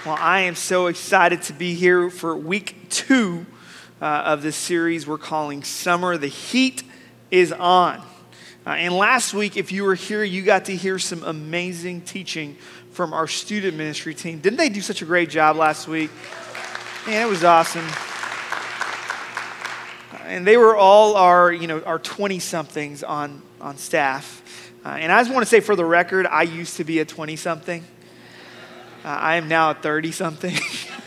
Well, I am so excited to be here for week 2 of this series we're calling Summer. The Heat is On. And last week, if you were here, you got to hear some amazing teaching from our student ministry team. Didn't they do such a great job last week? Man, it was awesome. And they were all our 20-somethings on staff. And I just want to say for the record, I used to be a 20-something. I am now a 30-something.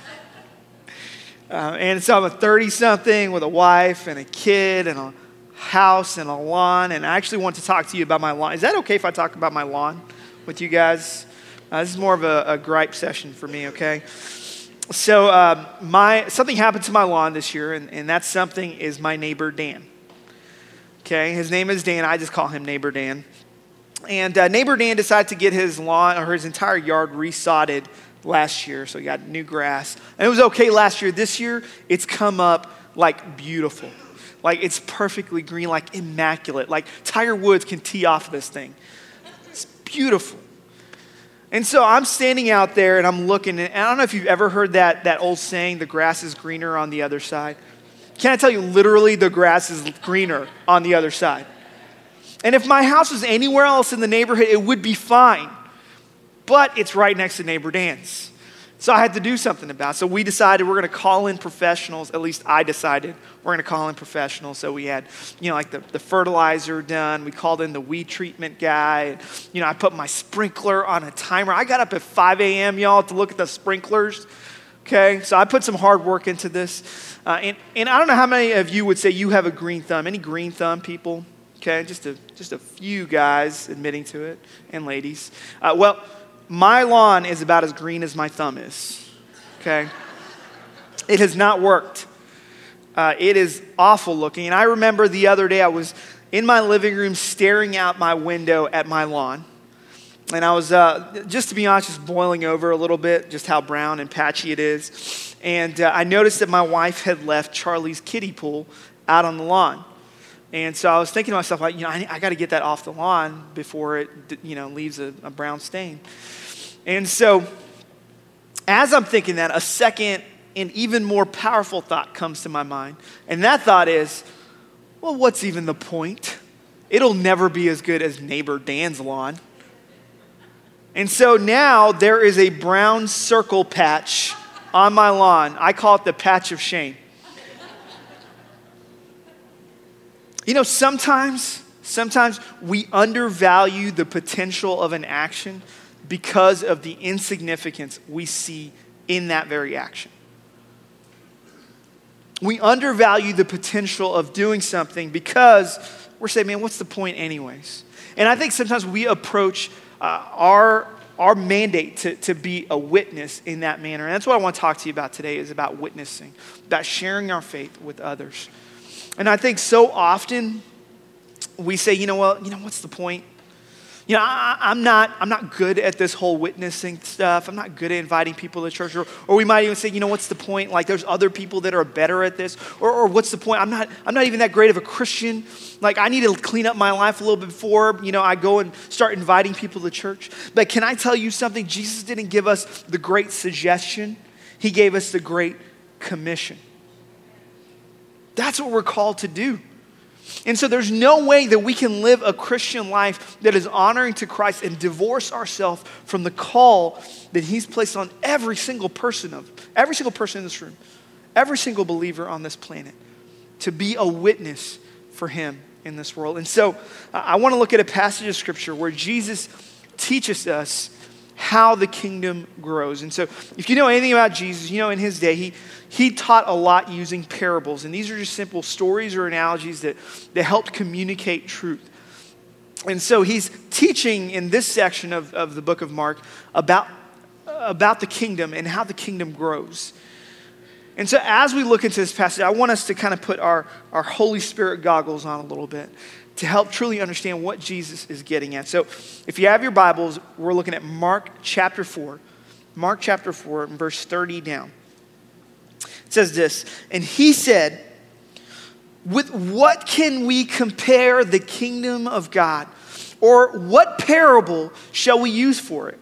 And so I'm a 30-something with a wife and a kid and a house and a lawn. And I actually want to talk to you about my lawn. Is that okay if I talk about my lawn with you guys? This is more of a gripe session for me, okay? So something happened to my lawn this year, and that something is my neighbor Dan. Okay, his name is Dan. I just call him Neighbor Dan. And neighbor Dan decided to get his lawn or his entire yard resodded last year. So he got new grass. And it was okay last year. This year, it's come up like beautiful. Like it's perfectly green, like immaculate. Like Tiger Woods can tee off this thing. It's beautiful. And so I'm standing out there and I'm looking. And I don't know if you've ever heard that old saying, the grass is greener on the other side. Can I tell you, literally the grass is greener on the other side. And if my house was anywhere else in the neighborhood, it would be fine. But it's right next to neighbor Dan's. So I had to do something about it. So we decided we're going to call in professionals. At least I decided we're going to call in professionals. So we had, like the fertilizer done. We called in the weed treatment guy. I put my sprinkler on a timer. I got up at 5 a.m., y'all, to look at the sprinklers. Okay, so I put some hard work into this. And I don't know how many of you would say you have a green thumb. Any green thumb people? Okay, just a few guys admitting to it, and ladies. Well, my lawn is about as green as my thumb is, okay? It has not worked. It is awful looking. And I remember the other day I was in my living room staring out my window at my lawn. And I was, just to be honest, just boiling over a little bit, just how brown and patchy it is. And I noticed that my wife had left Charlie's kiddie pool out on the lawn. And so I was thinking to myself, I got to get that off the lawn before it, leaves a brown stain. And so as I'm thinking that, a second and even more powerful thought comes to my mind. And that thought is, well, what's even the point? It'll never be as good as neighbor Dan's lawn. And so now there is a brown circle patch on my lawn. I call it the patch of shame. Sometimes we undervalue the potential of an action because of the insignificance we see in that very action. We undervalue the potential of doing something because we're saying, man, what's the point anyways? And I think sometimes we approach our mandate to be a witness in that manner. And that's what I want to talk to you about today, is about witnessing, about sharing our faith with others. And I think so often we say, what's the point? I'm not good at this whole witnessing stuff. I'm not good at inviting people to church. Or we might even say, what's the point? Like there's other people that are better at this. Or what's the point? I'm not even that great of a Christian. Like I need to clean up my life a little bit before, I go and start inviting people to church. But can I tell you something? Jesus didn't give us the great suggestion. He gave us the great commission. That's what we're called to do. And so there's no way that we can live a Christian life that is honoring to Christ and divorce ourselves from the call that he's placed on every single person in this room, every single believer on this planet, to be a witness for him in this world. And so I want to look at a passage of scripture where Jesus teaches us how the kingdom grows. And so if you know anything about Jesus, in his day, he taught a lot using parables. And these are just simple stories or analogies that helped communicate truth. And so he's teaching in this section of the book of Mark about the kingdom and how the kingdom grows. And so as we look into this passage, I want us to kind of put our Holy Spirit goggles on a little bit to help truly understand what Jesus is getting at. So if you have your Bibles, we're looking at Mark chapter 4. Mark chapter 4, verse 30 down. It says this, and he said, with what can we compare the kingdom of God? Or what parable shall we use for it?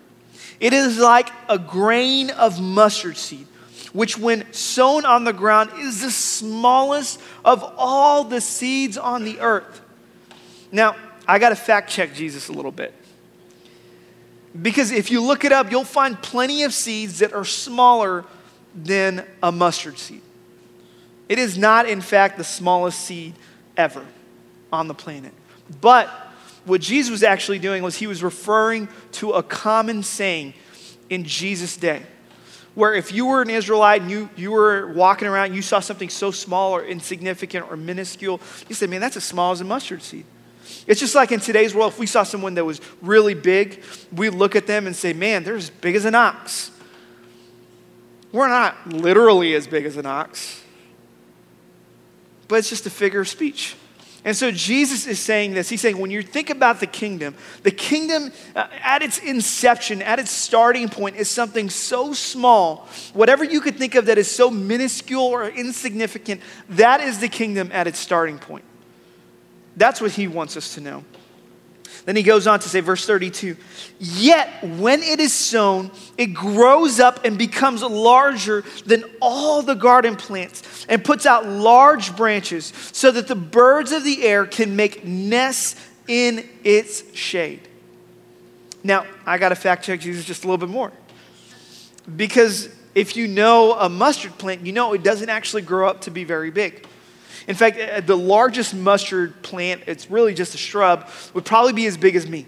It is like a grain of mustard seed, which when sown on the ground is the smallest of all the seeds on the earth. Now, I got to fact check Jesus a little bit. Because if you look it up, you'll find plenty of seeds that are smaller than a mustard seed. It is not, in fact, the smallest seed ever on the planet. But what Jesus was actually doing was he was referring to a common saying in Jesus' day, where if you were an Israelite and you were walking around and you saw something so small or insignificant or minuscule, you said, man, that's as small as a mustard seed. It's just like in today's world, if we saw someone that was really big, we look at them and say, man, they're as big as an ox. We're not literally as big as an ox, but it's just a figure of speech. And so Jesus is saying this. He's saying when you think about the kingdom at its inception, at its starting point is something so small, whatever you could think of that is so minuscule or insignificant, that is the kingdom at its starting point. That's what he wants us to know. Then he goes on to say, verse 32, yet when it is sown, it grows up and becomes larger than all the garden plants and puts out large branches so that the birds of the air can make nests in its shade. Now, I got to fact check Jesus just a little bit more. Because if you know a mustard plant, you know it doesn't actually grow up to be very big. In fact, the largest mustard plant, it's really just a shrub, would probably be as big as me.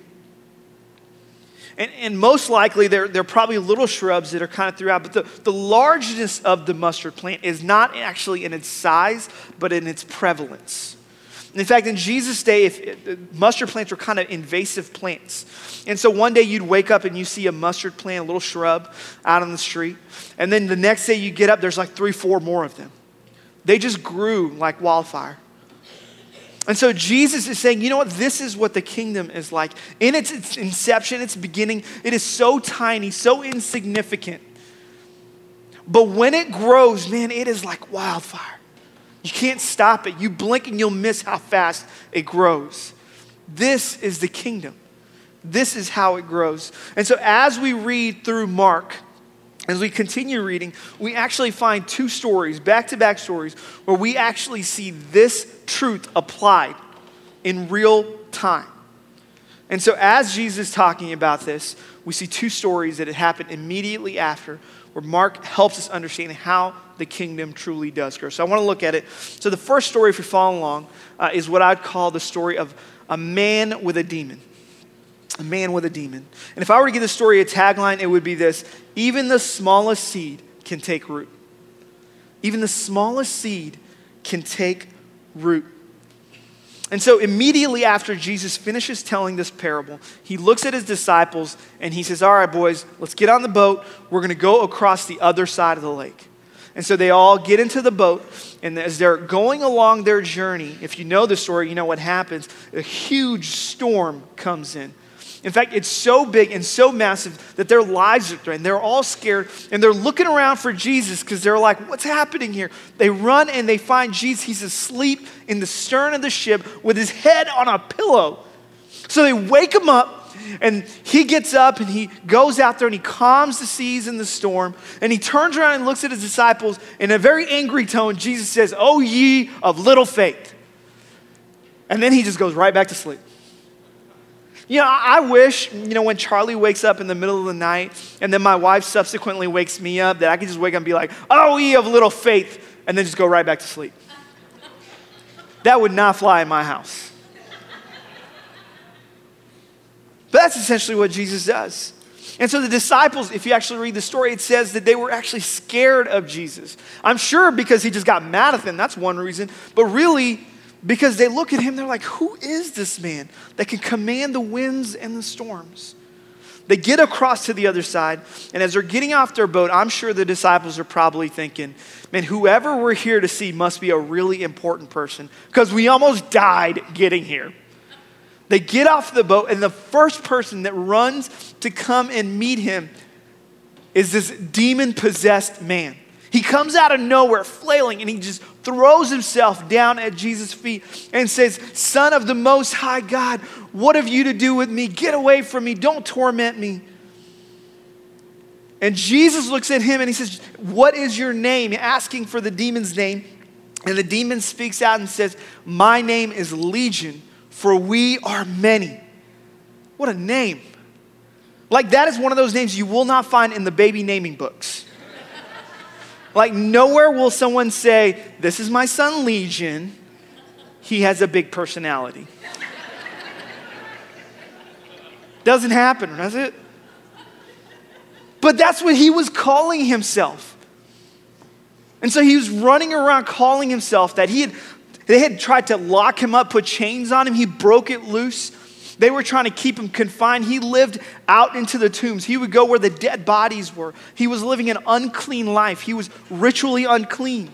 And most likely, they're probably little shrubs that are kind of throughout, but the largeness of the mustard plant is not actually in its size, but in its prevalence. In fact, in Jesus' day, mustard plants were kind of invasive plants. And so one day you'd wake up and you see a mustard plant, a little shrub out on the street. And then the next day you get up, there's like 3, 4 more of them. They just grew like wildfire. And so Jesus is saying, you know what? This is what the kingdom is like. In its inception, its beginning, it is so tiny, so insignificant. But when it grows, man, it is like wildfire. You can't stop it. You blink and you'll miss how fast it grows. This is the kingdom. This is how it grows. And so as we read through Mark, as we continue reading, we actually find 2 stories, back-to-back stories, where we actually see this truth applied in real time. And so as Jesus is talking about this, we see 2 stories that had happened immediately after, where Mark helps us understand how the kingdom truly does grow. So I want to look at it. So the first story, if you're following along, is what I'd call the story of a man with a demon. A man with a demon. And if I were to give the story a tagline, it would be this: even the smallest seed can take root. Even the smallest seed can take root. And so immediately after Jesus finishes telling this parable, he looks at his disciples and he says, all right, boys, let's get on the boat. We're going to go across the other side of the lake. And so they all get into the boat, and as they're going along their journey, if you know the story, you know what happens. A huge storm comes in. In fact, it's so big and so massive that their lives are threatened. They're all scared, and they're looking around for Jesus because they're like, what's happening here? They run and they find Jesus. He's asleep in the stern of the ship with his head on a pillow. So they wake him up, and he gets up and he goes out there and he calms the seas and the storm. And he turns around and looks at his disciples in a very angry tone. Jesus says, "O ye of little faith." And then he just goes right back to sleep. You know, I wish, when Charlie wakes up in the middle of the night and then my wife subsequently wakes me up, that I could just wake up and be like, "Oh, ye of little faith," and then just go right back to sleep. That would not fly in my house. But that's essentially what Jesus does. And so the disciples, if you actually read the story, it says that they were actually scared of Jesus. I'm sure because he just got mad at them, that's one reason. But really, because they look at him, they're like, who is this man that can command the winds and the storms? They get across to the other side, and as they're getting off their boat, I'm sure the disciples are probably thinking, man, whoever we're here to see must be a really important person, because we almost died getting here. They get off the boat, and the first person that runs to come and meet him is this demon-possessed man. He comes out of nowhere flailing, and he just throws himself down at Jesus' feet and says, "Son of the Most High God, what have you to do with me? Get away from me. Don't torment me." And Jesus looks at him and he says, what is your name? Asking for the demon's name. And the demon speaks out and says, my name is Legion, for we are many. What a name. Like that is one of those names you will not find in the baby naming books. Like nowhere will someone say, this is my son Legion. He has a big personality. Doesn't happen, does it? But that's what he was calling himself. And so he was running around calling himself that. They had tried to lock him up, put chains on him. He broke it loose. They were trying to keep him confined. He lived out into the tombs. He would go where the dead bodies were. He was living an unclean life. He was ritually unclean.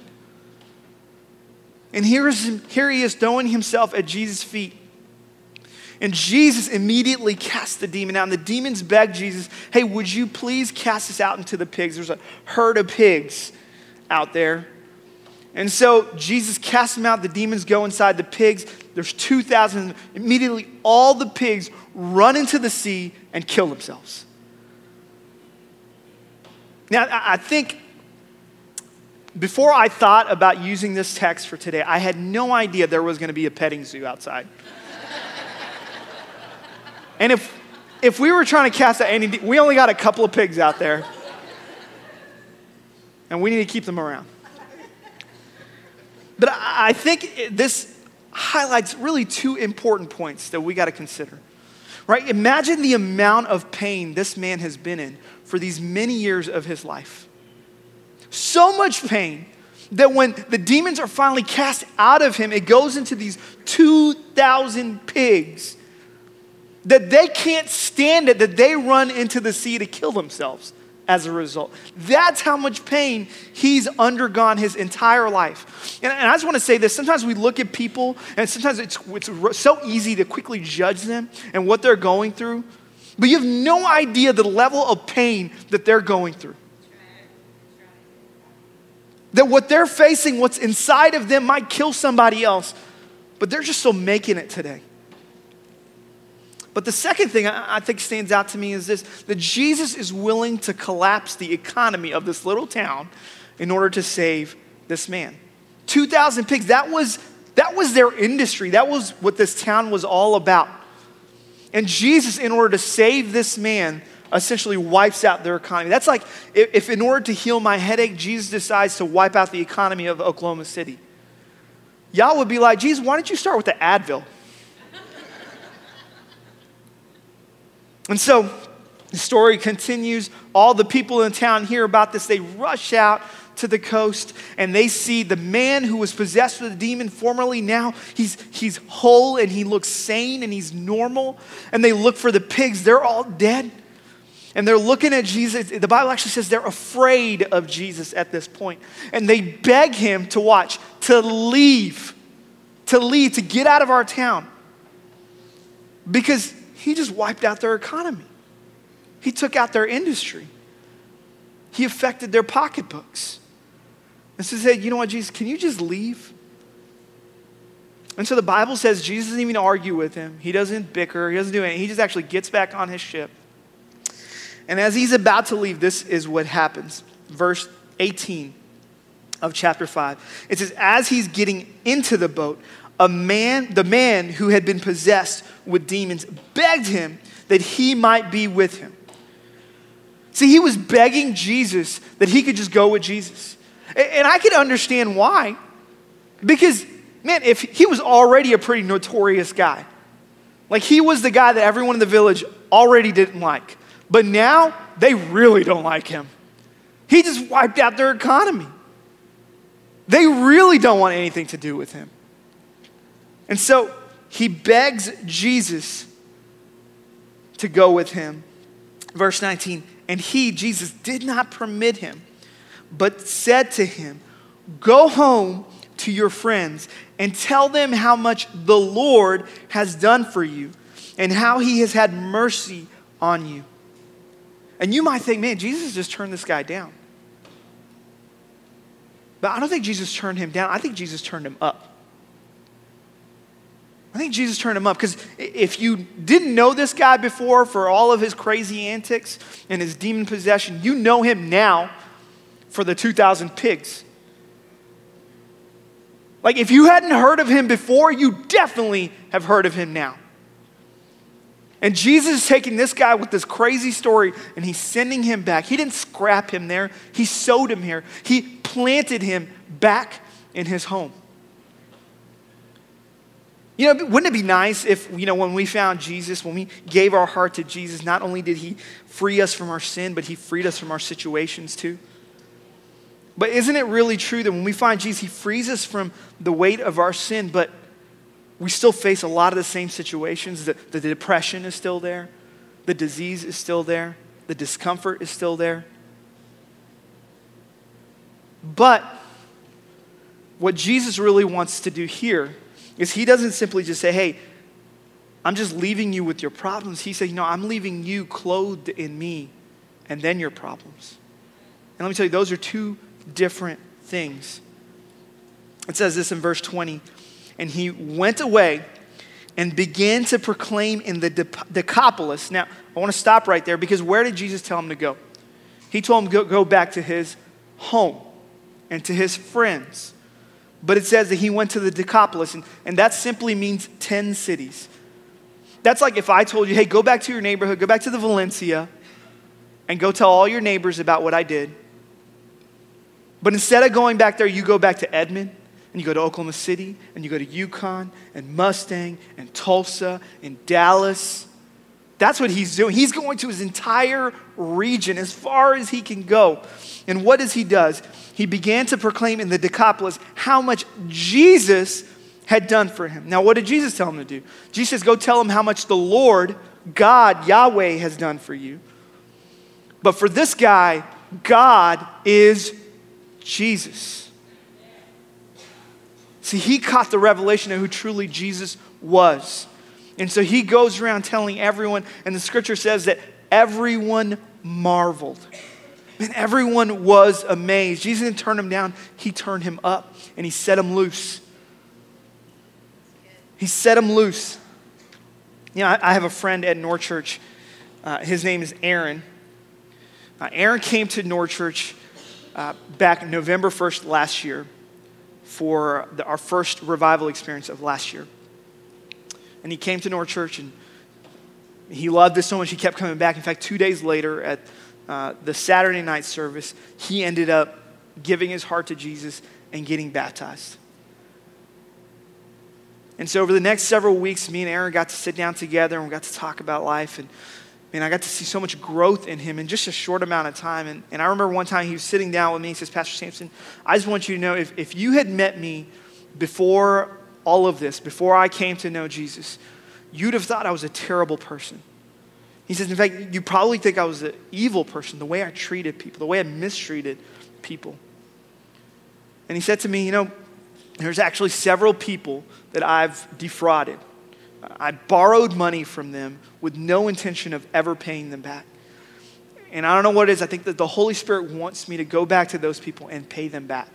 And here he is throwing himself at Jesus' feet. And Jesus immediately cast the demon out. And the demons begged Jesus, hey, would you please cast us out into the pigs? There's a herd of pigs out there. And so Jesus casts them out. The demons go inside the pigs. There's 2,000. Immediately, all the pigs run into the sea and kill themselves. Now, I think before I thought about using this text for today, I had no idea there was going to be a petting zoo outside. And if we were trying to cast out any, we only got a couple of pigs out there. And we need to keep them around. But I think this highlights really two important points that we got to consider. Right? Imagine the amount of pain this man has been in for these many years of his life. So much pain that when the demons are finally cast out of him, it goes into these 2,000 pigs that they can't stand it, that they run into the sea to kill themselves as a result. That's how much pain he's undergone his entire life. And I just want to say this. Sometimes we look at people, and sometimes it's so easy to quickly judge them and what they're going through. But you have no idea the level of pain that they're going through. That what they're facing, what's inside of them might kill somebody else. But they're just still making it today. But the second thing I think stands out to me is this, that Jesus is willing to collapse the economy of this little town in order to save this man. 2,000 pigs, that was their industry. That was what this town was all about. And Jesus, in order to save this man, essentially wipes out their economy. That's like if in order to heal my headache, Jesus decides to wipe out the economy of Oklahoma City. Y'all would be like, Jesus, why don't you start with the Advil? And so the story continues. All the people in town hear about this. They rush out to the coast and they see the man who was possessed with a demon formerly. Now he's whole and he looks sane and he's normal. And they look for the pigs. They're all dead. And they're looking at Jesus. The Bible actually says they're afraid of Jesus at this point. And they beg him to watch, to leave, to get out of our town. Because he just wiped out their economy. He took out their industry. He affected their pocketbooks. And so he said, you know what, Jesus, can you just leave? And so the Bible says Jesus doesn't even argue with him. He doesn't bicker. He doesn't do anything. He just actually gets back on his ship. And as he's about to leave, this is what happens. Verse 18 of chapter 5. It says, as he's getting into the boat, the man who had been possessed with demons begged him that he might be with him. See, he was begging Jesus that he could just go with Jesus. And I could understand why. Because, man, if he was already a pretty notorious guy. Like he was the guy that everyone in the village already didn't like. But now they really don't like him. He just wiped out their economy. They really don't want anything to do with him. And so he begs Jesus to go with him. Verse 19, and he, Jesus, did not permit him, but said to him, go home to your friends and tell them how much the Lord has done for you and how he has had mercy on you. And you might think, man, Jesus just turned this guy down. But I don't think Jesus turned him down. I think Jesus turned him up. I think Jesus turned him up, because if you didn't know this guy before for all of his crazy antics and his demon possession, you know him now for the 2,000 pigs. Like, if you hadn't heard of him before, you definitely have heard of him now. And Jesus is taking this guy with this crazy story and he's sending him back. He didn't scrap him there. He sewed him here. He planted him back in his home. You know, wouldn't it be nice if, when we found Jesus, when we gave our heart to Jesus, not only did he free us from our sin, but he freed us from our situations too? But isn't it really true that when we find Jesus, he frees us from the weight of our sin, but we still face a lot of the same situations? The depression is still there. The disease is still there. The discomfort is still there. But what Jesus really wants to do here is he doesn't simply just say, hey, I'm just leaving you with your problems. He said, I'm leaving you clothed in me and then your problems. And let me tell you, those are two different things. It says this in verse 20, and he went away and began to proclaim in the Decapolis. Now, I want to stop right there, because where did Jesus tell him to go? He told him to go back to his home and to his friends. But it says that he went to the Decapolis, and that simply means 10 cities. That's like if I told you, hey, go back to your neighborhood, go back to the Valencia, and go tell all your neighbors about what I did. But instead of going back there, you go back to Edmond, and you go to Oklahoma City, and you go to Yukon, and Mustang, and Tulsa, and Dallas. That's what he's doing. He's going to his entire region, as far as he can go. And what does he do? He began to proclaim in the Decapolis how much Jesus had done for him. Now, what did Jesus tell him to do? Jesus says, go tell him how much the Lord, God, Yahweh, has done for you. But for this guy, God is Jesus. See, he caught the revelation of who truly Jesus was. And so he goes around telling everyone, and the scripture says that everyone marveled. And everyone was amazed. Jesus didn't turn him down, he turned him up, and he set him loose. He set him loose. I have a friend at Norchurch. His name is Aaron. Aaron came to Norchurch back November 1st last year for our first revival experience of last year. And he came to Norchurch, and he loved this so much he kept coming back. In fact, 2 days later at the Saturday night service, he ended up giving his heart to Jesus and getting baptized. And so over the next several weeks, me and Aaron got to sit down together and we got to talk about life. And I got to see so much growth in him in just a short amount of time. And I remember one time he was sitting down with me. He says, Pastor Sampson, I just want you to know, if you had met me before all of this, before I came to know Jesus, you'd have thought I was a terrible person. He says, in fact, you probably think I was an evil person, the way I treated people, the way I mistreated people. And he said to me, there's actually several people that I've defrauded. I borrowed money from them with no intention of ever paying them back. And I don't know what it is. I think that the Holy Spirit wants me to go back to those people and pay them back.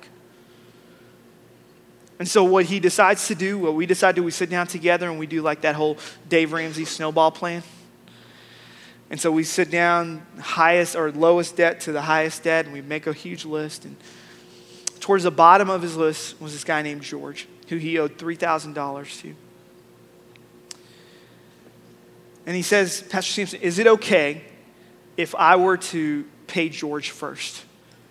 And so what he decides to do, what we decide to do, we sit down together and we do like that whole Dave Ramsey snowball plan. And so we sit down, highest or lowest debt to the highest debt, and we make a huge list. And towards the bottom of his list was this guy named George, who he owed $3,000 to. And he says, Pastor Sampson, is it okay if I were to pay George first?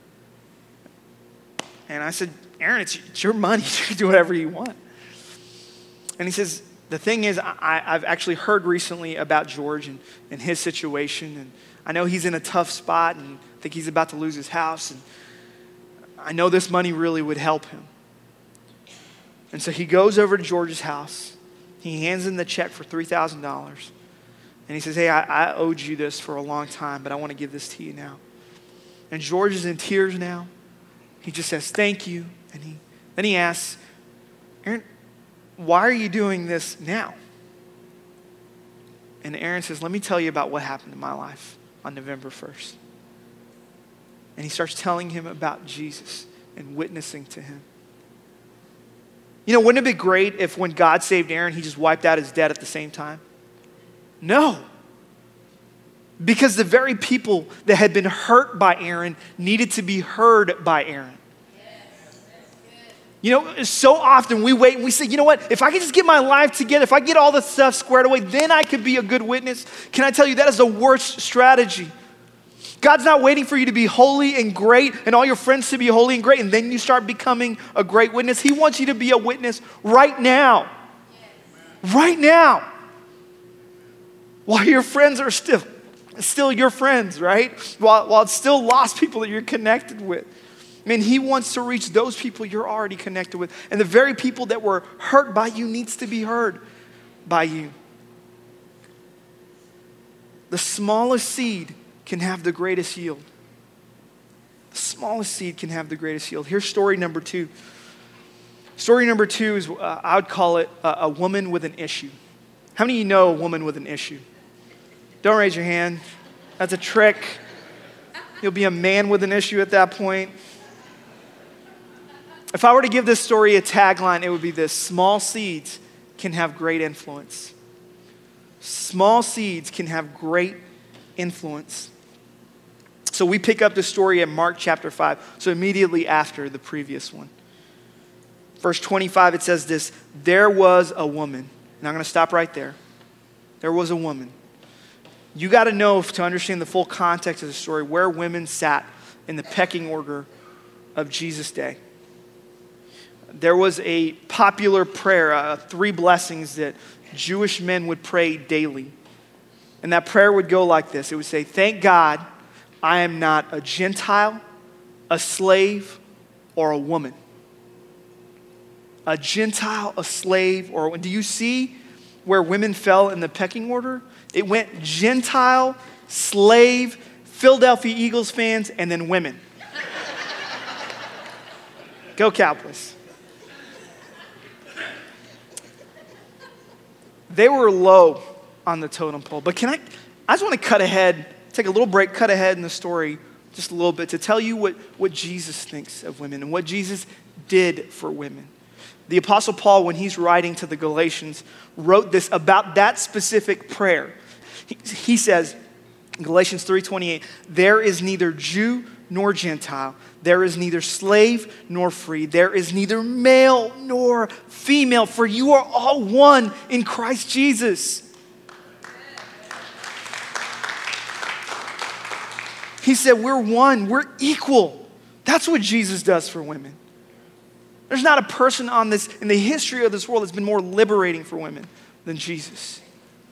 And I said, Aaron, it's your money. You can do whatever you want. And he says, the thing is, I've actually heard recently about George and his situation. And I know he's in a tough spot and I think he's about to lose his house. And I know this money really would help him. And so he goes over to George's house. He hands him the check for $3,000. And he says, hey, I owed you this for a long time, but I want to give this to you now. And George is in tears now. He just says, thank you. And then he asks, Aaron, why are you doing this now? And Aaron says, let me tell you about what happened in my life on November 1st. And he starts telling him about Jesus and witnessing to him. You know, wouldn't it be great if when God saved Aaron, he just wiped out his debt at the same time? No. Because the very people that had been hurt by Aaron needed to be heard by Aaron. You know, so often we wait and we say, you know what, if I can just get my life together, if I get all the stuff squared away, then I could be a good witness. Can I tell you, that is the worst strategy. God's not waiting for you to be holy and great and all your friends to be holy and great and then you start becoming a great witness. He wants you to be a witness right now. Right now. While your friends are still your friends, right? While it's still lost people that you're connected with. I mean, he wants to reach those people you're already connected with. And the very people that were hurt by you needs to be heard by you. The smallest seed can have the greatest yield. The smallest seed can have the greatest yield. Here's story number 2. Story number 2 is, I would call it a woman with an issue. How many of you know a woman with an issue? Don't raise your hand. That's a trick. You'll be a man with an issue at that point. If I were to give this story a tagline, it would be this: small seeds can have great influence. Small seeds can have great influence. So we pick up the story in Mark chapter 5, so immediately after the previous one. Verse 25, it says this: there was a woman. And I'm going to stop right there. There was a woman. You got to know, to understand the full context of the story, where women sat in the pecking order of Jesus' day. There was a popular prayer, 3 blessings that Jewish men would pray daily. And that prayer would go like this. It would say, thank God I am not a Gentile, a slave, or a woman. A Gentile, a slave, or a woman. Do you see where women fell in the pecking order? It went Gentile, slave, Philadelphia Eagles fans, and then women. Go Cowboys. They were low on the totem pole. But I just want to cut ahead, take a little break, cut ahead in the story just a little bit to tell you what Jesus thinks of women and what Jesus did for women. The Apostle Paul, when he's writing to the Galatians, wrote this about that specific prayer. He says, in Galatians 3:28, there is neither Jew nor Gentile. There is neither slave nor free. There is neither male nor female, for you are all one in Christ Jesus. He said, we're one, we're equal. That's what Jesus does for women. There's not a person in the history of this world that's been more liberating for women than Jesus.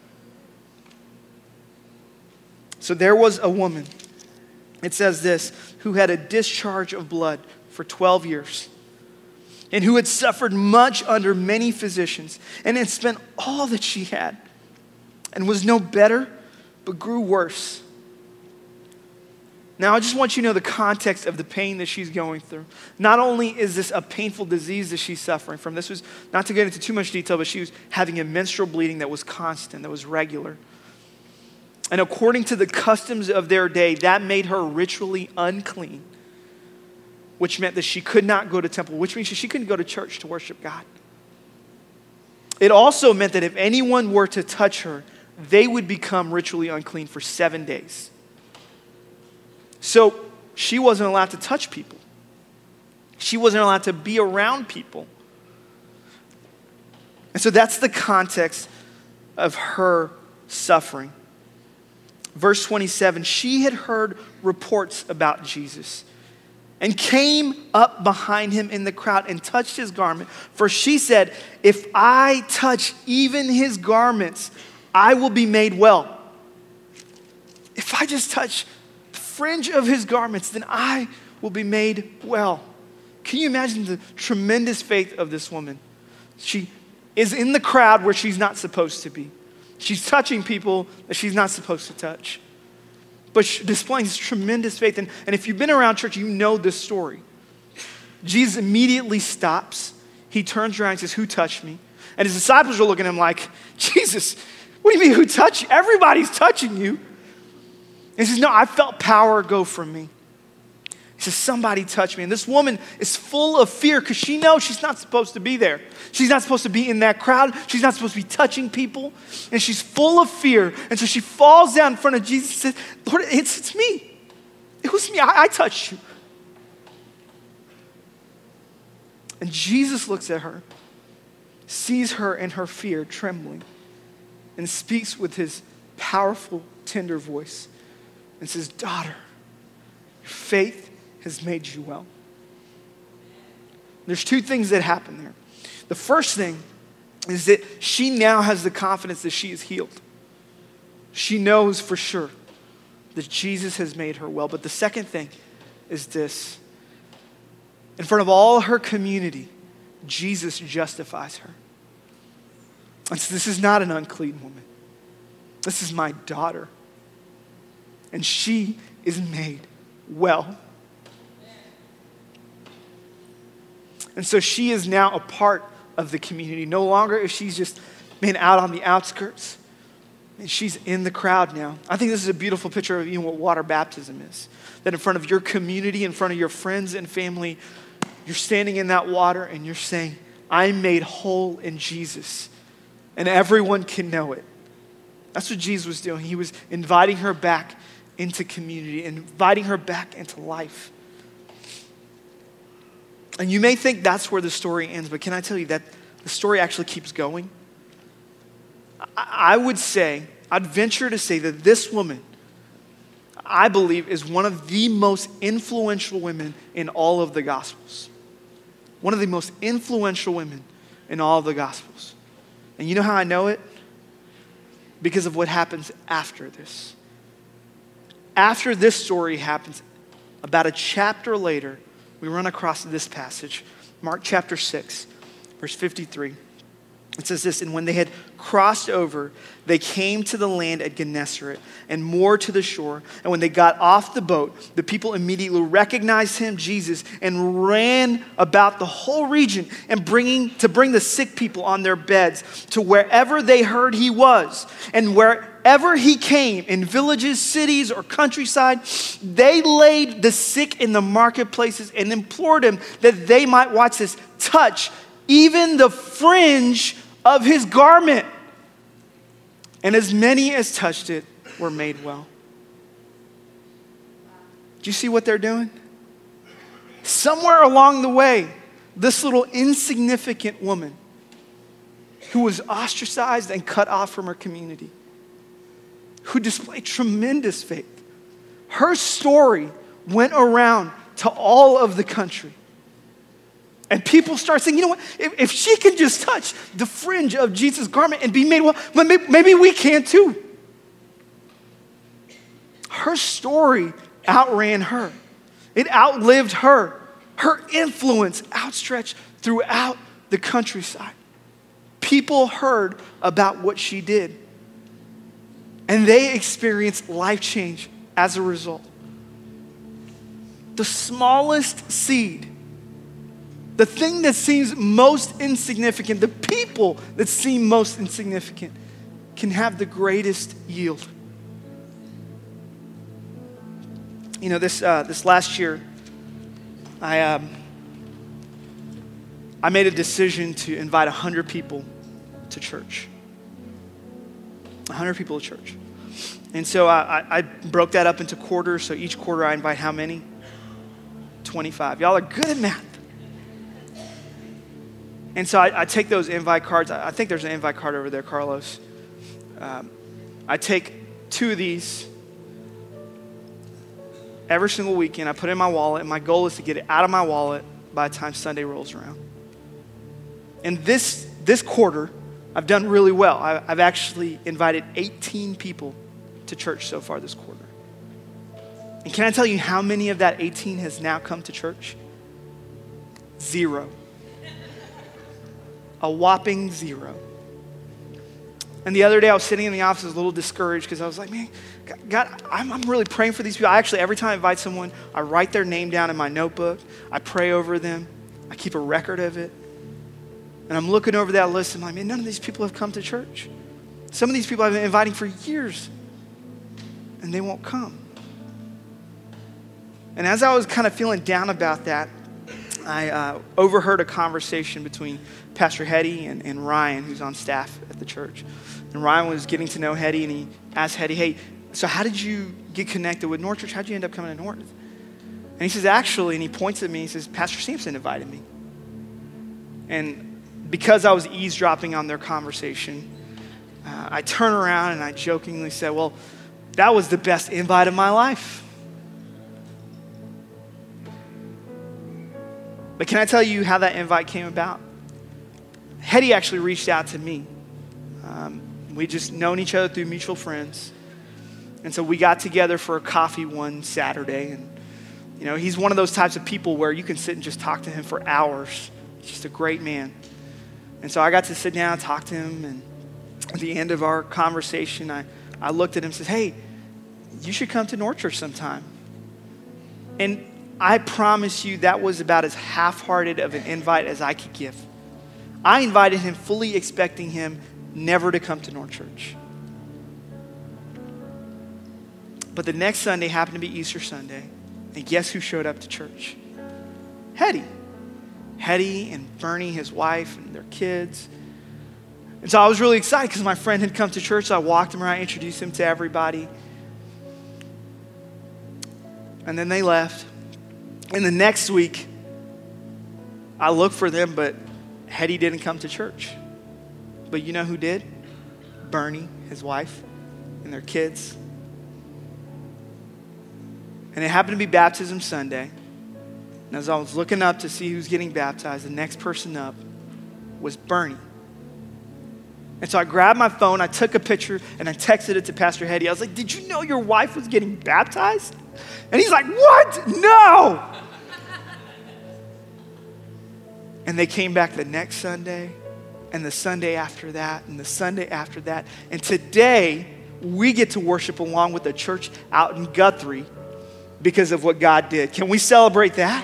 So there was a woman, it says this, who had a discharge of blood for 12 years and who had suffered much under many physicians and had spent all that she had and was no better but grew worse. Now, I just want you to know the context of the pain that she's going through. Not only is this a painful disease that she's suffering from, this was, not to get into too much detail, but she was having a menstrual bleeding that was constant, that was regular. And according to the customs of their day, that made her ritually unclean, which meant that she could not go to temple, which means she couldn't go to church to worship God. It also meant that if anyone were to touch her, they would become ritually unclean for 7 days. So she wasn't allowed to touch people. She wasn't allowed to be around people. And so that's the context of her suffering. Verse 27, she had heard reports about Jesus and came up behind him in the crowd and touched his garment. For she said, if I touch even his garments, I will be made well. If I just touch fringe of his garments, then I will be made well. Can you imagine the tremendous faith of this woman? She is in the crowd where she's not supposed to be. She's touching people that she's not supposed to touch. But she displays tremendous faith. And if you've been around church, you know this story. Jesus immediately stops. He turns around and says, who touched me? And his disciples are looking at him like, Jesus, what do you mean who touched you? Everybody's touching you. And he says, no, I felt power go from me. He says, somebody touch me. And this woman is full of fear because she knows she's not supposed to be there. She's not supposed to be in that crowd. She's not supposed to be touching people. And she's full of fear. And so she falls down in front of Jesus and says, Lord, it's me. It was me. I touched you. And Jesus looks at her, sees her in her fear, trembling, and speaks with his powerful, tender voice and says, daughter, your faith has made you well. There's two things that happen there. The first thing is that she now has the confidence that she is healed. She knows for sure that Jesus has made her well. But the second thing is this. In front of all her community, Jesus justifies her. And so this is not an unclean woman. This is my daughter. And she is made well. And so she is now a part of the community. No longer is she just out on the outskirts. And she's in the crowd now. I think this is a beautiful picture of what water baptism is. That in front of your community, in front of your friends and family, you're standing in that water and you're saying, I'm made whole in Jesus. And everyone can know it. That's what Jesus was doing. He was inviting her back into community, inviting her back into life. And you may think that's where the story ends, but can I tell you that the story actually keeps going? I would say, I'd venture to say that this woman, I believe, is one of the most influential women in all of the Gospels. One of the most influential women in all of the Gospels. And you know how I know it? Because of what happens after this. After this story happens, about a chapter later, we run across this passage, Mark chapter 6, verse 53. It says this, and when they had crossed over, they came to the land at Gennesaret and moored to the shore. And when they got off the boat, the people immediately recognized him, Jesus, and ran about the whole region and bring the sick people on their beds to wherever they heard he was. And wherever he came, in villages, cities, or countryside, they laid the sick in the marketplaces and implored him that they might, watch this, touch even the fringe of his garment. And as many as touched it were made well. Do you see what they're doing? Somewhere along the way, this little insignificant woman who was ostracized and cut off from her community, who displayed tremendous faith, her story went around to all of the country. And people start saying, you know what, if she can just touch the fringe of Jesus' garment and be made well, maybe we can too. Her story outran her. It outlived her. Her influence outstretched throughout the countryside. People heard about what she did. And they experienced life change as a result. The smallest seed, the thing that seems most insignificant, the people that seem most insignificant, can have the greatest yield. You know, this last year, I made a decision to invite 100 people to church. 100 people to church. And so I broke that up into quarters. So each quarter I invite how many? 25. Y'all are good at math. And so I take those invite cards. I think there's an invite card over there, Carlos. I take 2 of these every single weekend. I put it in my wallet, and my goal is to get it out of my wallet by the time Sunday rolls around. And this quarter, I've done really well. I've actually invited 18 people to church so far this quarter. And can I tell you how many of that 18 has now come to church? 0. A whopping 0. And the other day I was sitting in the office, I was a little discouraged because I was like, man, God, I'm really praying for these people. Every time I invite someone, I write their name down in my notebook. I pray over them. I keep a record of it. And I'm looking over that list and I'm like, man, none of these people have come to church. Some of these people I've been inviting for years and they won't come. And as I was kind of feeling down about that, I overheard a conversation between Pastor Hetty and Ryan, who's on staff at the church. And Ryan was getting to know Hetty, and he asked Hetty, hey, so how did you get connected with North Church? How'd you end up coming to North? And he says, actually, and he points at me, he says, Pastor Sampson invited me. And because I was eavesdropping on their conversation, I turned around and I jokingly said, well, that was the best invite of my life. But can I tell you how that invite came about? Hetty actually reached out to me. We'd just known each other through mutual friends. And so we got together for a coffee one Saturday. And, you know, he's one of those types of people where you can sit and just talk to him for hours. He's just a great man. And so I got to sit down and talk to him. And at the end of our conversation, I looked at him and said, hey, you should come to North Church sometime. And I promise you that was about as half-hearted of an invite as I could give. I invited him fully expecting him never to come to North Church. But the next Sunday happened to be Easter Sunday. And guess who showed up to church? Hetty. Hetty and Bernie, his wife, and their kids. And so I was really excited because my friend had come to church. So I walked him around, introduced him to everybody. And then they left. And the next week, I looked for them, but Hetty didn't come to church. But you know who did? Bernie, his wife, and their kids. And it happened to be Baptism Sunday. And as I was looking up to see who's getting baptized, the next person up was Bernie. And so I grabbed my phone, I took a picture, and I texted it to Pastor Hetty. I was like, did you know your wife was getting baptized? And he's like, what? No! And they came back the next Sunday, and the Sunday after that, and the Sunday after that. And today, we get to worship along with the church out in Guthrie because of what God did. Can we celebrate that?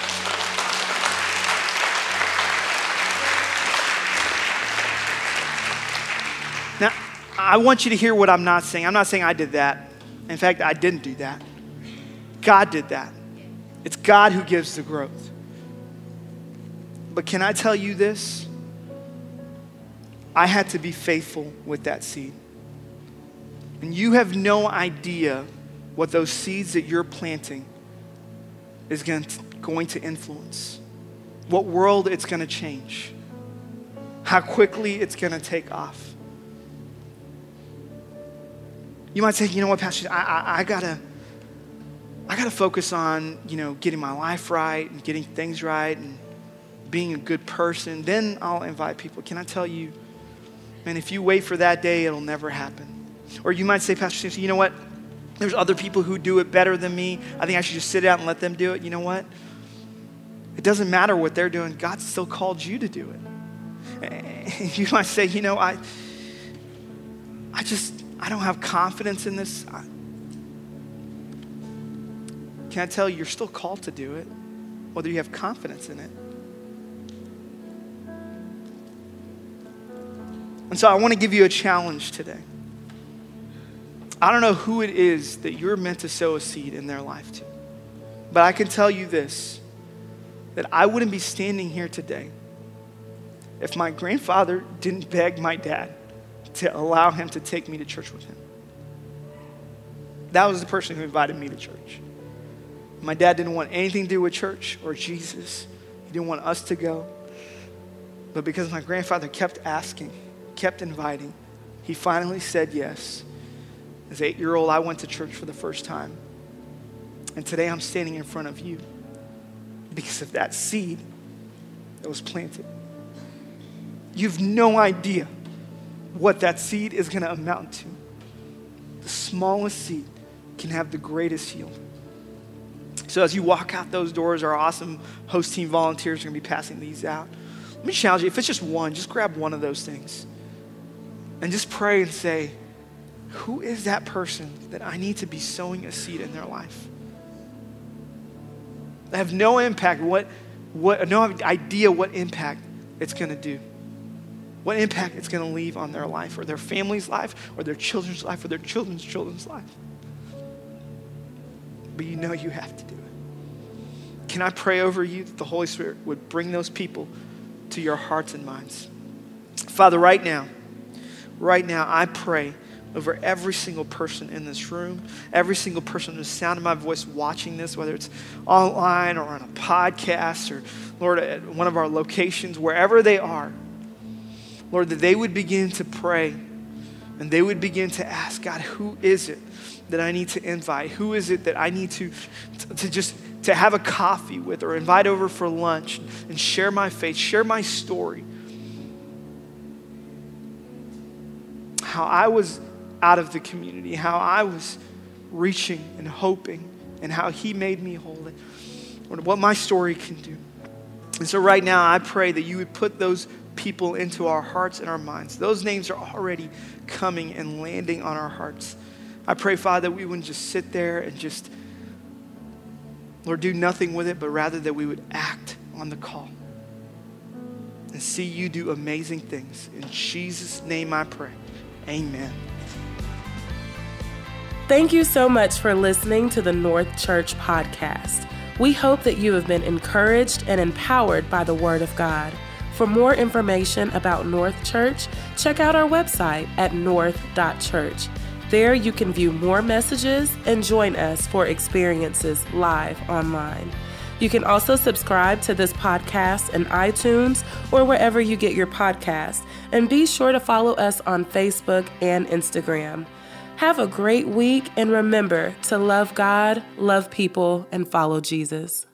Now, I want you to hear what I'm not saying. I'm not saying I did that. In fact, I didn't do that. God did that. It's God who gives the growth. But can I tell you this? I had to be faithful with that seed. And you have no idea what those seeds that you're planting is going to influence. What world it's going to change. How quickly it's going to take off. You might say, you know what, Pastor, I gotta focus on, getting my life right and getting things right and being a good person. Then I'll invite people. Can I tell you, man, if you wait for that day, it'll never happen. Or you might say, Pastor Simpson, you know what? There's other people who do it better than me. I think I should just sit out and let them do it. You know what? It doesn't matter what they're doing. God still called you to do it. And you might say, I don't have confidence in this. Can I tell you, you're still called to do it, whether you have confidence in it. And so I want to give you a challenge today. I don't know who it is that you're meant to sow a seed in their life to. But I can tell you this, that I wouldn't be standing here today if my grandfather didn't beg my dad to allow him to take me to church with him. That was the person who invited me to church. My dad didn't want anything to do with church or Jesus. He didn't want us to go. But because my grandfather kept asking, kept inviting, he finally said yes. As an 8-year-old, I went to church for the first time. And today I'm standing in front of you because of that seed that was planted. You have no idea what that seed is going to amount to. The smallest seed can have the greatest yield. So as you walk out those doors, our awesome host team volunteers are going to be passing these out. Let me challenge you, if it's just one, just grab one of those things. And just pray and say, who is that person that I need to be sowing a seed in their life? I have no impact, no idea what impact it's going to do. What impact it's going to leave on their life or their family's life or their children's life or their children's life. But you have to do it. can I pray over you that the Holy Spirit would bring those people to your hearts and minds? Father, right now, I pray over every single person in this room, every single person who's sound of my voice watching this, whether it's online or on a podcast or, Lord, at one of our locations, wherever they are, Lord, that they would begin to pray and they would begin to ask, God, who is it that I need to invite? Who is it that I need to have a coffee with or invite over for lunch and share my faith, share my story? How I was out of the community, how I was reaching and hoping, and how he made me whole, and what my story can do. And so right now, I pray that you would put those people into our hearts and our minds. Those names are already coming and landing on our hearts. I pray, Father, that we wouldn't just sit there and just, Lord, do nothing with it, but rather that we would act on the call and see you do amazing things. In Jesus' name I pray. Amen. Thank you so much for listening to the North Church podcast. We hope that you have been encouraged and empowered by the Word of God. For more information about North Church, check out our website at north.church. There you can view more messages and join us for experiences live online. You can also subscribe to this podcast in iTunes or wherever you get your podcasts, and be sure to follow us on Facebook and Instagram. Have a great week, and remember to love God, love people, and follow Jesus.